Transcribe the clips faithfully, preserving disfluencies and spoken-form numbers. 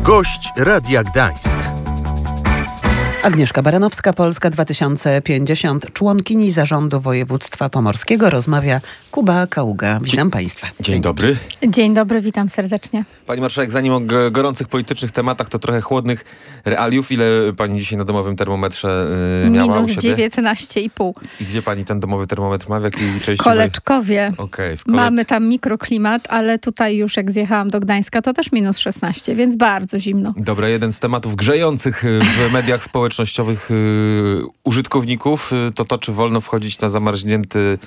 Gość Radia Gdańsk. Agnieszka Baranowska, Polska dwa tysiące pięćdziesiąt, członkini Zarządu Województwa Pomorskiego, rozmawia Kuba Kaługa. Witam Dzień, Państwa. Dzień dobry. Dzień dobry, witam serdecznie. Pani marszałek, zanim o g- gorących politycznych tematach, to trochę chłodnych realiów. Ile pani dzisiaj na domowym termometrze yy, miała Minus u siebie? dziewiętnaście i pół. I gdzie pani ten domowy termometr ma? W jakiej części? W Koleczkowie. Okej, w kole... Mamy tam mikroklimat, ale tutaj już jak zjechałam do Gdańska, to też minus szesnaście, więc bardzo zimno. Dobra, jeden z tematów grzejących w mediach społecznościowych yy, użytkowników yy, to to, czy wolno wchodzić na zamarznięty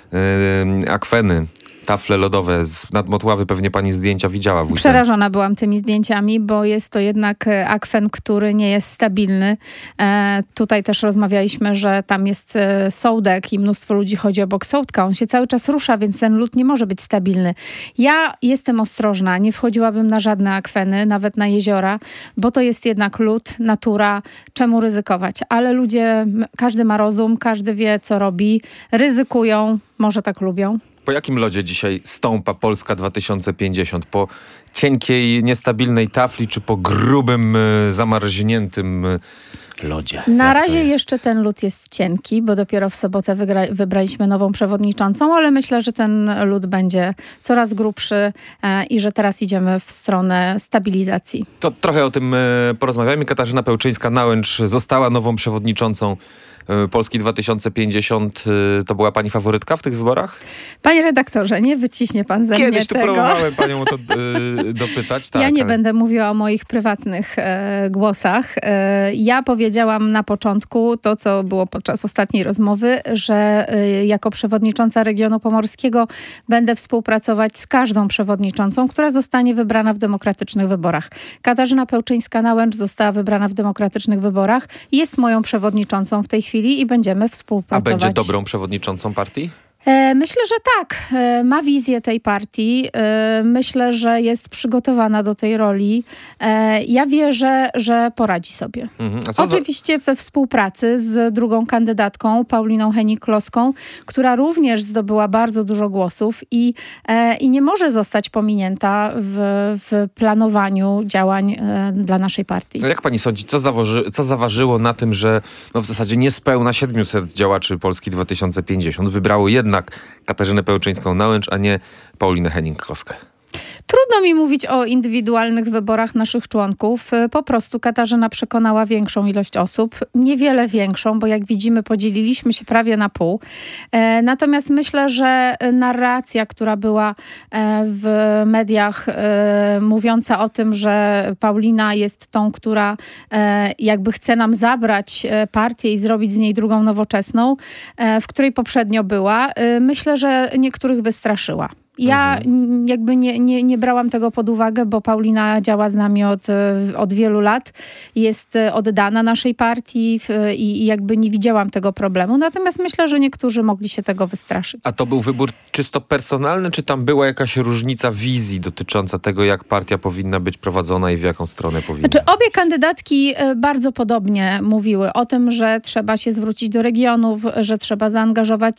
yy, akweny. Tafle lodowe z Nadmotławy, pewnie pani zdjęcia widziała w weekend. Przerażona byłam tymi zdjęciami, bo jest to jednak akwen, który nie jest stabilny. E, tutaj też rozmawialiśmy, że tam jest e, sołdek i mnóstwo ludzi chodzi obok sołdka. On się cały czas rusza, więc ten lód nie może być stabilny. Ja jestem ostrożna, nie wchodziłabym na żadne akweny, nawet na jeziora, bo to jest jednak lód, natura, czemu ryzykować. Ale ludzie, każdy ma rozum, każdy wie, co robi, ryzykują, może tak lubią. Po jakim lodzie dzisiaj stąpa Polska dwa tysiące pięćdziesiąt? Po cienkiej, niestabilnej tafli, czy po grubym, zamarzniętym lodzie? Na Jak razie jeszcze ten lód jest cienki, bo dopiero w sobotę wygra- wybraliśmy nową przewodniczącą, ale myślę, że ten lód będzie coraz grubszy e, i że teraz idziemy w stronę stabilizacji. To trochę o tym e, porozmawiamy. Katarzyna Pełczyńska-Nałęcz została nową przewodniczącą e, Polski dwa tysiące pięćdziesiąt. E, to była pani faworytka w tych wyborach? Panie redaktorze, nie wyciśnie pan ze Kiedyś mnie tu tego. próbowałem panią o to e, dopytać. Tak, ja nie ale... będę mówiła o moich prywatnych e, głosach. E, ja powiedziałam na początku to, co było podczas ostatniej rozmowy, że e, jako przewodnicząca regionu pomorskiego będę współpracować z każdą przewodniczącą, która zostanie wybrana w demokratycznych wyborach. Katarzyna Pełczyńska-Nałęcz została wybrana w demokratycznych wyborach. Jest moją przewodniczącą w tej chwili i będziemy A współpracować. będzie dobrą przewodniczącą partii? E, Myślę, że tak. E, Ma wizję tej partii. E, Myślę, że jest przygotowana do tej roli. E, Ja wierzę, że poradzi sobie. Mhm. A co Oczywiście we współpracy z drugą kandydatką, Pauliną Hennig-Kloską, która również zdobyła bardzo dużo głosów i, e, i nie może zostać pominięta w, w planowaniu działań e, dla naszej partii. za... Jak pani sądzi, co, zawoży, co zaważyło na tym, że no w zasadzie niespełna siedmiuset działaczy Polski dwa tysiące pięćdziesiąt wybrało jednak Katarzynę Pełczyńską-Nałęcz, a nie Paulinę Hennig-Kloskę? Trudno mi mówić o indywidualnych wyborach naszych członków. Po prostu Katarzyna przekonała większą ilość osób. Niewiele większą, bo jak widzimy podzieliliśmy się prawie na pół. E, natomiast myślę, że narracja, która była e, w mediach e, mówiąca o tym, że Paulina jest tą, która e, jakby chce nam zabrać e, partię i zrobić z niej drugą nowoczesną, e, w której poprzednio była, e, myślę, że niektórych wystraszyła. Ja mhm. jakby nie, nie, nie brałam tego pod uwagę, bo Paulina działa z nami od, od wielu lat. Jest oddana naszej partii i, i jakby nie widziałam tego problemu. Natomiast myślę, że niektórzy mogli się tego wystraszyć. A to był wybór czysto personalny, czy tam była jakaś różnica wizji dotycząca tego, jak partia powinna być prowadzona i w jaką stronę powinna? Znaczy, obie kandydatki bardzo podobnie mówiły o tym, że trzeba się zwrócić do regionów, że trzeba zaangażować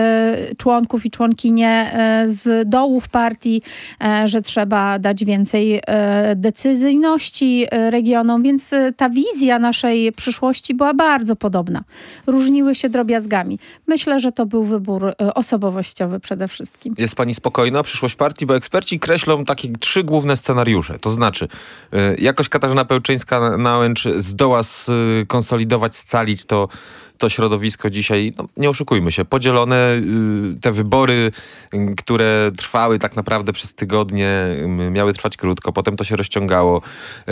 członków i członkinie z dołów partii, że trzeba dać więcej decyzyjności regionom, więc ta wizja naszej przyszłości była bardzo podobna. Różniły się drobiazgami. Myślę, że to był wybór osobowościowy przede wszystkim. Jest pani spokojna o przyszłość partii, bo eksperci kreślą takie trzy główne scenariusze. To znaczy, jakoś Katarzyna Pełczyńska-Nałęcz zdoła skonsolidować, scalić to to środowisko dzisiaj, no, nie oszukujmy się, podzielone. Te wybory, które trwały tak naprawdę przez tygodnie, miały trwać krótko, potem to się rozciągało.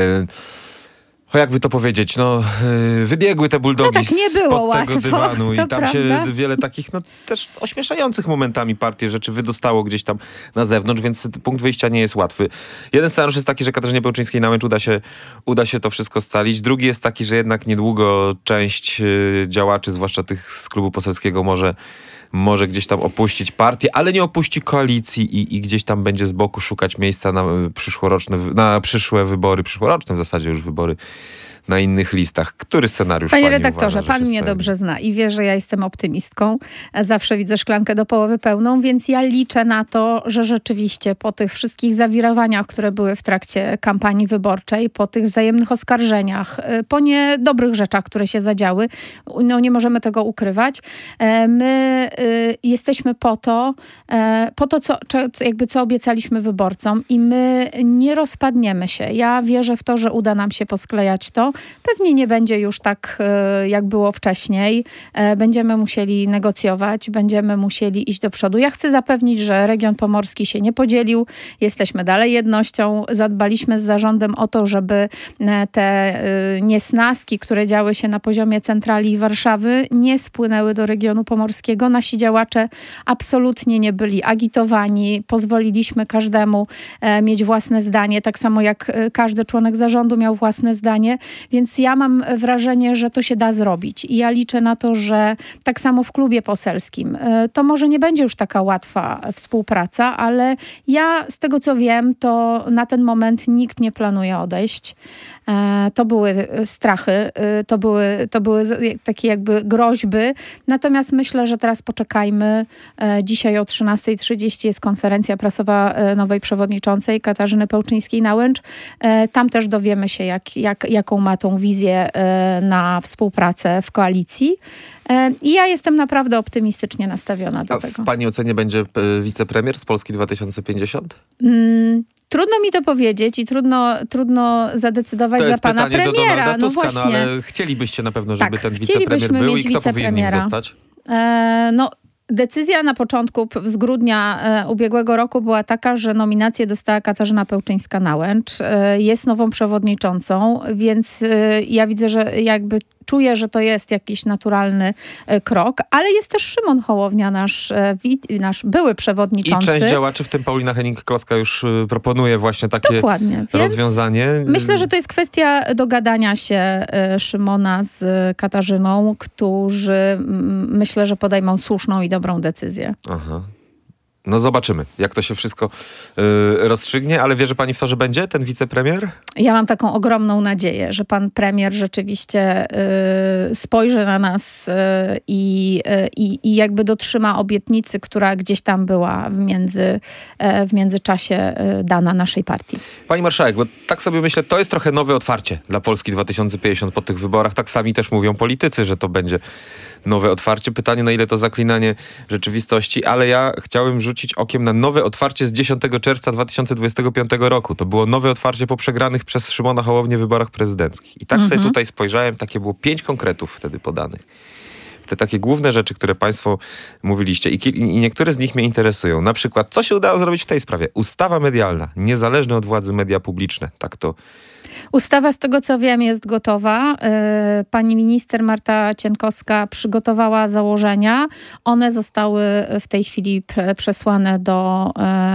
O jakby to powiedzieć, no wybiegły te buldogi no tak, nie było spod łatwo, tego dywanu i tam prawda. się wiele takich, no też ośmieszających momentami partii rzeczy wydostało gdzieś tam na zewnątrz, więc punkt wyjścia nie jest łatwy. Jeden scenariusz jest taki, że Katarzynie Pełczyńskiej-Nałęcz uda się, uda się to wszystko scalić. Drugi jest taki, że jednak niedługo część działaczy, zwłaszcza tych z klubu poselskiego, może może gdzieś tam opuścić partię, ale nie opuści koalicji i, i gdzieś tam będzie z boku szukać miejsca na przyszłoroczne, na przyszłe wybory, przyszłoroczne w zasadzie już wybory na innych listach. Który scenariusz Panie pani redaktorze, uważa, pan mnie spełni? dobrze zna i wie, że ja jestem optymistką. Zawsze widzę szklankę do połowy pełną, więc ja liczę na to, że rzeczywiście po tych wszystkich zawirowaniach, które były w trakcie kampanii wyborczej, po tych wzajemnych oskarżeniach, po niedobrych rzeczach, które się zadziały, no nie możemy tego ukrywać. My jesteśmy po to, po to, co, jakby co obiecaliśmy wyborcom i my nie rozpadniemy się. Ja wierzę w to, że uda nam się posklejać to. Pewnie nie będzie już tak, jak było wcześniej. Będziemy musieli negocjować, będziemy musieli iść do przodu. Ja chcę zapewnić, że region pomorski się nie podzielił. Jesteśmy dalej jednością. Zadbaliśmy z zarządem o to, żeby te niesnaski, które działy się na poziomie centrali Warszawy, nie spłynęły do regionu pomorskiego. Nasi działacze absolutnie nie byli agitowani. Pozwoliliśmy każdemu mieć własne zdanie, tak samo jak każdy członek zarządu miał własne zdanie. Więc ja mam wrażenie, że to się da zrobić. I ja liczę na to, że tak samo w klubie poselskim to może nie będzie już taka łatwa współpraca, ale ja z tego co wiem, to na ten moment nikt nie planuje odejść. To były strachy, to były, to były takie jakby groźby. Natomiast myślę, że teraz poczekajmy. Dzisiaj o trzynasta trzydzieści jest konferencja prasowa nowej przewodniczącej Katarzyny Pełczyńskiej-Nałęcz. Tam też dowiemy się, jak, jak, jaką ma tą wizję na współpracę w koalicji. I ja jestem naprawdę optymistycznie nastawiona do A tego. w pani ocenie będzie wicepremier z Polski dwa tysiące pięćdziesiąt? Mm, trudno mi to powiedzieć i trudno, trudno zadecydować to za pana premiera. To jest premiera. pytanie do Donalda Tuska, no właśnie. no ale chcielibyście na pewno, żeby Tak, ten wicepremier był i kto powinien nim zostać? E, no Decyzja na początku z grudnia e, ubiegłego roku była taka, że nominację dostała Katarzyna Pełczyńska-Nałęcz. E, jest nową przewodniczącą, więc e, ja widzę, że jakby czuję, że to jest jakiś naturalny e, krok, ale jest też Szymon Hołownia, nasz, e, wi, nasz były przewodniczący. I część działaczy, w tym Paulina Hennig-Kloska już y, proponuje właśnie takie Dokładnie, więc rozwiązanie. Myślę, że to jest kwestia dogadania się e, Szymona z Katarzyną, którzy m, myślę, że podejmą słuszną i dobrą decyzję. Aha. No zobaczymy, jak to się wszystko y, rozstrzygnie, ale wierzy pani w to, że będzie ten wicepremier? Ja mam taką ogromną nadzieję, że pan premier rzeczywiście y, spojrzy na nas y, i, y, i jakby dotrzyma obietnicy, która gdzieś tam była w, między, y, w międzyczasie y, dana naszej partii. Pani marszałek, bo tak sobie myślę, to jest trochę nowe otwarcie dla Polski dwa tysiące pięćdziesiąt po tych wyborach. Tak sami też mówią politycy, że to będzie nowe otwarcie. Pytanie, na ile to zaklinanie rzeczywistości, ale ja chciałem rzucić okiem na nowe otwarcie z dziesiątego czerwca dwa tysiące dwudziestego piątego roku. To było nowe otwarcie po przegranych przez Szymona Hołownię wyborach prezydenckich. I tak mhm. sobie tutaj spojrzałem, takie było pięć konkretów wtedy podanych. Te takie główne rzeczy, które państwo mówiliście i, i niektóre z nich mnie interesują. Na przykład, co się udało zrobić w tej sprawie? Ustawa medialna, niezależne od władzy media publiczne. Tak to... Ustawa, z tego co wiem, jest gotowa. Pani minister Marta Cienkowska przygotowała założenia. One zostały w tej chwili przesłane do...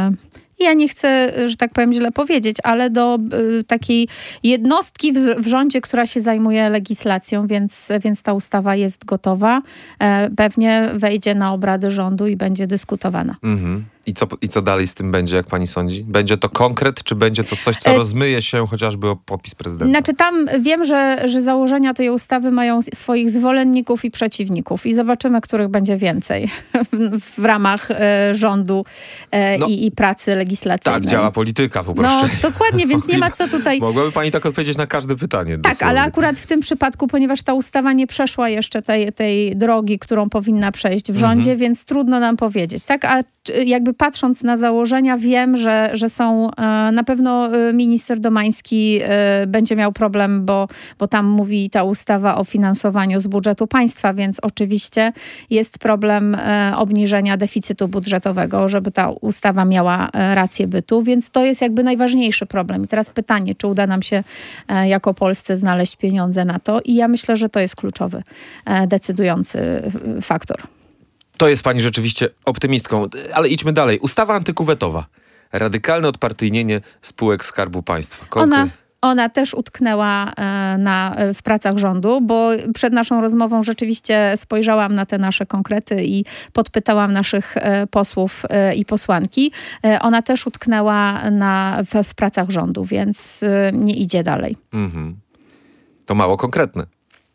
Ja nie chcę, że tak powiem, źle powiedzieć, ale do y, takiej jednostki w, w rządzie, która się zajmuje legislacją, więc, więc ta ustawa jest gotowa. E, pewnie wejdzie na obrady rządu i będzie dyskutowana. Mhm. I co, I co dalej z tym będzie, jak pani sądzi? Będzie to konkret, czy będzie to coś, co e... rozmyje się chociażby o podpis prezydenta? Znaczy tam wiem, że, że założenia tej ustawy mają swoich zwolenników i przeciwników i zobaczymy, których będzie więcej w, w ramach e, rządu e, no, i, i pracy legislacyjnej. Tak działa polityka w uproszczeniu. No dokładnie, więc nie ma co tutaj... Mogłaby pani tak odpowiedzieć na każde pytanie. Tak, dosłownie. Ale akurat w tym przypadku, ponieważ ta ustawa nie przeszła jeszcze tej, tej drogi, którą powinna przejść w rządzie, mhm. więc trudno nam powiedzieć. Tak, a jakby patrząc na założenia, wiem, że, że są na pewno minister Domański będzie miał problem, bo, bo tam mówi ta ustawa o finansowaniu z budżetu państwa, więc oczywiście jest problem obniżenia deficytu budżetowego, żeby ta ustawa miała rację bytu, więc to jest jakby najważniejszy problem. I teraz pytanie, czy uda nam się jako Polsce znaleźć pieniądze na to i ja myślę, że to jest kluczowy, decydujący faktor. To jest pani rzeczywiście optymistką, ale idźmy dalej. Ustawa antykuwetowa. Radykalne odpartyjnienie spółek Skarbu Państwa. Konkre- Ona, ona też utknęła na, w pracach rządu, bo przed naszą rozmową rzeczywiście spojrzałam na te nasze konkrety i podpytałam naszych posłów i posłanki. Ona też utknęła na, w, w pracach rządu, więc nie idzie dalej. Mhm. To mało konkretne.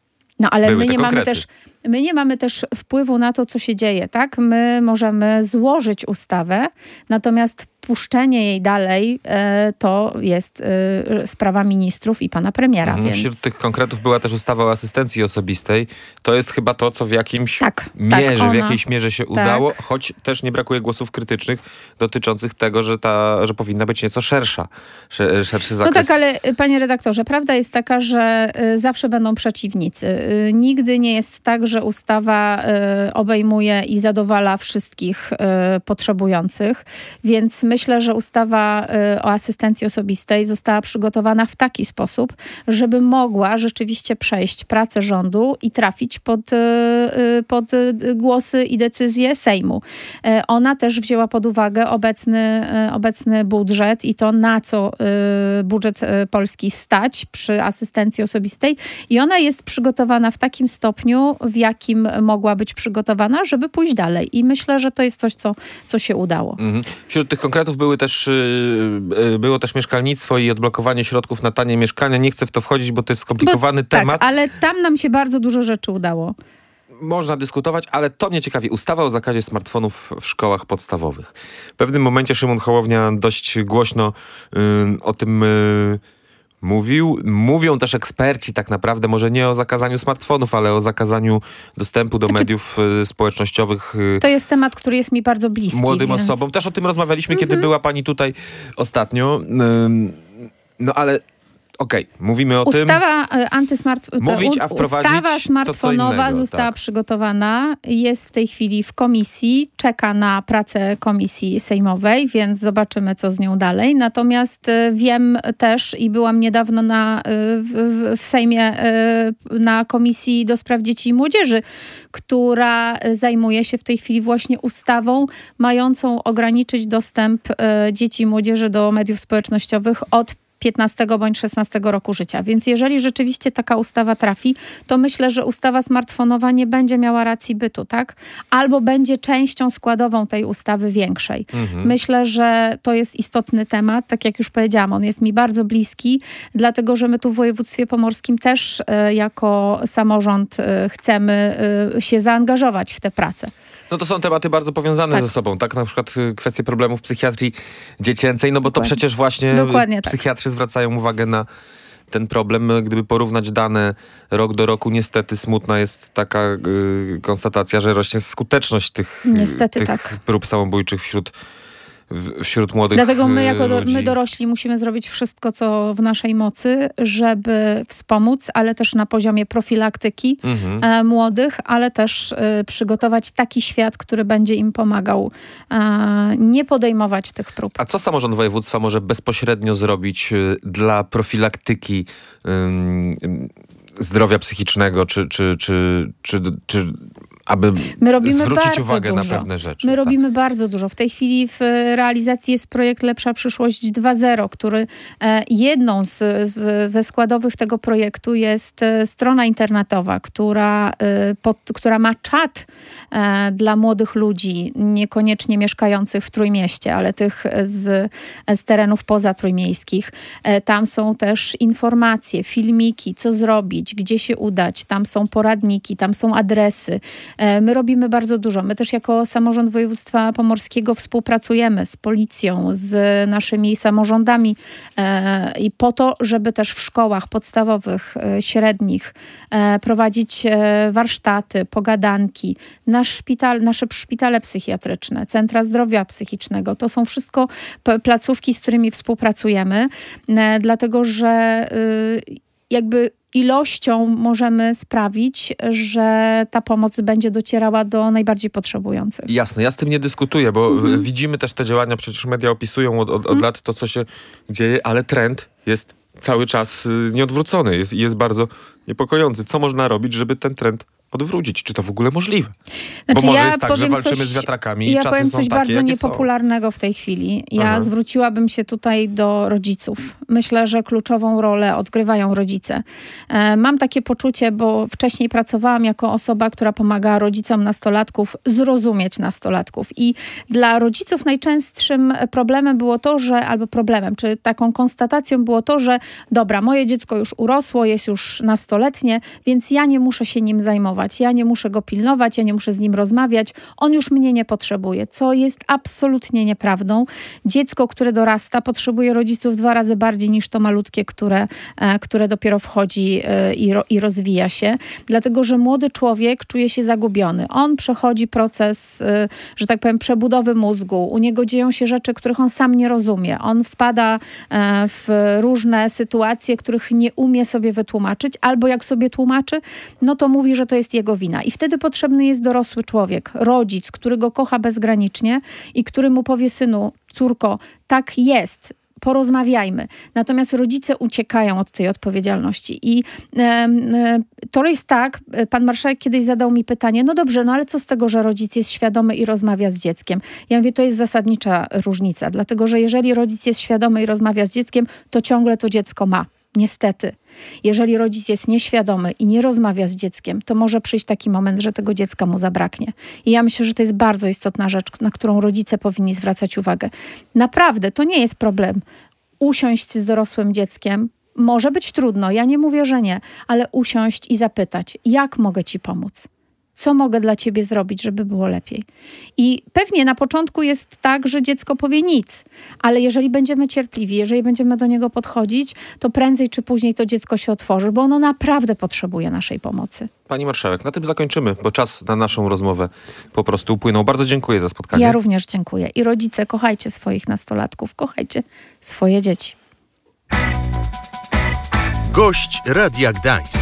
No ale Były my te nie mamy konkrety. też my nie mamy też wpływu na to, co się dzieje, tak? My możemy złożyć ustawę, natomiast puszczenie jej dalej e, to jest e, sprawa ministrów i pana premiera. Mhm. Więc... Wśród tych konkretów była też ustawa o asystencji osobistej. To jest chyba to, co w jakimś Tak, mierze, tak, ona, w jakiejś mierze się udało, tak. choć też nie brakuje głosów krytycznych dotyczących tego, że, ta, że powinna być nieco szersza, sze- szerszy zakres. No tak, ale panie redaktorze, prawda jest taka, że y, zawsze będą przeciwnicy. Y, nigdy nie jest tak, że ustawa y, obejmuje i zadowala wszystkich y, potrzebujących, więc myślę, że ustawa y, o asystencji osobistej została przygotowana w taki sposób, żeby mogła rzeczywiście przejść pracę rządu i trafić pod, y, y, pod y, głosy i decyzje Sejmu. Y, ona też wzięła pod uwagę obecny, y, obecny budżet i to, na co y, budżet y, polski stać przy asystencji osobistej i ona jest przygotowana w takim stopniu, w jakim mogła być przygotowana, żeby pójść dalej. I myślę, że to jest coś, co, co się udało. Mhm. Wśród tych konkretów były też, yy, było też mieszkalnictwo i odblokowanie środków na tanie mieszkania. Nie chcę w to wchodzić, bo to jest skomplikowany Bo, temat. Tak, ale tam nam się bardzo dużo rzeczy udało. Można dyskutować, ale to mnie ciekawi. Ustawa o zakazie smartfonów w szkołach podstawowych. W pewnym momencie Szymon Hołownia dość głośno yy, o tym yy, mówił. Mówią też eksperci tak naprawdę, może nie o zakazaniu smartfonów, ale o zakazaniu dostępu do Znaczy, mediów yy, społecznościowych yy, To jest temat, który jest mi bardzo bliski. młodym więc... osobom. Też o tym rozmawialiśmy, Mhm. kiedy była pani tutaj ostatnio. Ym, No ale okej, mówimy o tym. Ustawa y, antysmart... Mówić, to, a wprowadzić Ustawa to co smartfonowa innego, została tak. przygotowana, jest w tej chwili w komisji, czeka na pracę komisji sejmowej, więc zobaczymy, co z nią dalej. Natomiast y, wiem też i byłam niedawno na, y, w, w, w Sejmie y, na Komisji do Spraw Dzieci i Młodzieży, która zajmuje się w tej chwili właśnie ustawą mającą ograniczyć dostęp y, dzieci i młodzieży do mediów społecznościowych od piętnastego bądź szesnastego roku życia. Więc jeżeli rzeczywiście taka ustawa trafi, to myślę, że ustawa smartfonowa nie będzie miała racji bytu, tak? Albo będzie częścią składową tej ustawy większej. Mhm. Myślę, że to jest istotny temat. Tak jak już powiedziałam, on jest mi bardzo bliski, dlatego że my tu w województwie pomorskim też e, jako samorząd e, chcemy e, się zaangażować w tę pracę. No to są tematy bardzo powiązane Tak. ze sobą, tak? Na przykład y, kwestie problemów psychiatrii dziecięcej, no bo Dokładnie. to przecież właśnie Dokładnie tak. psychiatrzy zwracają uwagę na ten problem. Gdyby porównać dane rok do roku, niestety smutna jest taka y, konstatacja, że rośnie skuteczność tych, Niestety tych tak. prób samobójczych wśród, w- wśród młodych Dlatego my y, jako do, ludzi. my dorośli musimy zrobić wszystko, co w naszej mocy, żeby wspomóc, ale też na poziomie profilaktyki Mhm. e, młodych, ale też e, przygotować taki świat, który będzie im pomagał e, nie podejmować tych prób. A co samorząd województwa może bezpośrednio zrobić y, dla profilaktyki ym, ym, zdrowia psychicznego, czy, czy, czy, czy, czy aby My robimy zwrócić bardzo uwagę dużo. na pewne rzeczy? My tak. robimy bardzo dużo. W tej chwili w realizacji jest projekt Lepsza Przyszłość dwa zero, który e, jedną z, z, ze składowych tego projektu jest e, strona internetowa, która, e, pod, która ma czat e, dla młodych ludzi, niekoniecznie mieszkających w Trójmieście, ale tych z, z terenów pozatrójmiejskich. E, tam są też informacje, filmiki, co zrobić, gdzie się udać. Tam są poradniki, tam są adresy. My robimy bardzo dużo. My też jako samorząd województwa pomorskiego współpracujemy z policją, z naszymi samorządami e, i po to, żeby też w szkołach podstawowych, e, średnich e, prowadzić e, warsztaty, pogadanki. Nasz szpital, nasze szpitale psychiatryczne, centra zdrowia psychicznego. To są wszystko p- placówki, z którymi współpracujemy, e, dlatego że e, jakby ilością możemy sprawić, że ta pomoc będzie docierała do najbardziej potrzebujących. Jasne, ja z tym nie dyskutuję, bo Mhm. widzimy też te działania, przecież media opisują od, od, od lat to, co się dzieje, ale trend jest cały czas y, nieodwrócony, jest, jest bardzo niepokojący. Co można robić, żeby ten trend odwrócić. Czy to w ogóle możliwe? Znaczy, Bo może ja jest tak, że powiem walczymy coś, z wiatrakami i ja czasy powiem są coś takie, bardzo jakie niepopularnego w tej chwili. Ja Aha. zwróciłabym się tutaj do rodziców. Myślę, że kluczową rolę odgrywają rodzice. E, mam takie poczucie, bo wcześniej pracowałam jako osoba, która pomagała rodzicom nastolatków zrozumieć nastolatków. I dla rodziców najczęstszym problemem było to, że, albo problemem, czy taką konstatacją było to, że dobra, moje dziecko już urosło, jest już nastoletnie, więc ja nie muszę się nim zajmować. Ja nie muszę go pilnować, ja nie muszę z nim rozmawiać. On już mnie nie potrzebuje, co jest absolutnie nieprawdą. Dziecko, które dorasta, potrzebuje rodziców dwa razy bardziej niż to malutkie, które, e, które dopiero wchodzi e, i, ro, i rozwija się. Dlatego, że młody człowiek czuje się zagubiony. On przechodzi proces, e, że tak powiem, przebudowy mózgu. U niego dzieją się rzeczy, których on sam nie rozumie. On wpada e, w różne sytuacje, których nie umie sobie wytłumaczyć, albo jak sobie tłumaczy, no to mówi, że to jest jego wina. I wtedy potrzebny jest dorosły człowiek, rodzic, który go kocha bezgranicznie i który mu powie: synu, córko, tak jest, porozmawiajmy. Natomiast rodzice uciekają od tej odpowiedzialności. I e, e, to jest tak, pan marszałek kiedyś zadał mi pytanie, no dobrze, no ale co z tego, że rodzic jest świadomy i rozmawia z dzieckiem? Ja mówię, to jest zasadnicza różnica, dlatego że jeżeli rodzic jest świadomy i rozmawia z dzieckiem, to ciągle to dziecko ma. Niestety. Jeżeli rodzic jest nieświadomy i nie rozmawia z dzieckiem, to może przyjść taki moment, że tego dziecka mu zabraknie. I ja myślę, że to jest bardzo istotna rzecz, na którą rodzice powinni zwracać uwagę. Naprawdę, to nie jest problem usiąść z dorosłym dzieckiem. Może być trudno, ja nie mówię, że nie, ale usiąść i zapytać, jak mogę ci pomóc? Co mogę dla ciebie zrobić, żeby było lepiej? I pewnie na początku jest tak, że dziecko powie nic, ale jeżeli będziemy cierpliwi, jeżeli będziemy do niego podchodzić, to prędzej czy później to dziecko się otworzy, bo ono naprawdę potrzebuje naszej pomocy. Pani marszałek, na tym zakończymy, bo czas na naszą rozmowę po prostu upłynął. Bardzo dziękuję za spotkanie. Ja również dziękuję. I rodzice, kochajcie swoich nastolatków, kochajcie swoje dzieci. Gość Radia Gdańsk.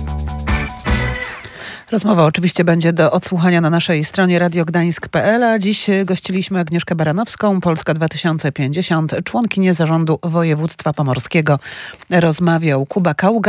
Rozmowa oczywiście będzie do odsłuchania na naszej stronie radio gdańsk kropka p l, a dziś gościliśmy Agnieszkę Baranowską, Polska dwa tysiące pięćdziesiąt, członkinię Zarządu Województwa Pomorskiego. Rozmawiał Kuba Kaługa.